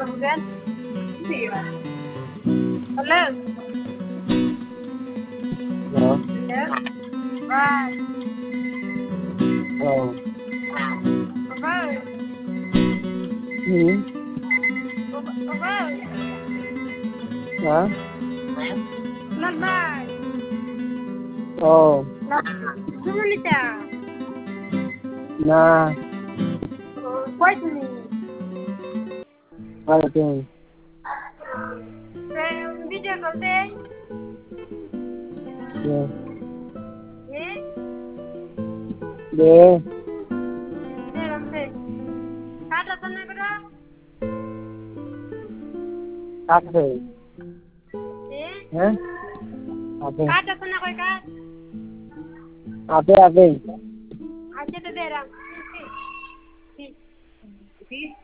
bukan? Iya. Halo. Halo. Halo. Wah. Oh. Apa? Apa? Hah? Kenapa? Oh. Cuma Lita. Nah. What me? What thing? Video call deh. Yeah. Eh? Yeah. Ramse. Kata sana kena? Cafe. Eh? Hah? Cafe. Kata sana kau kat? Cafe. Aja tu deh ram. Si. Si.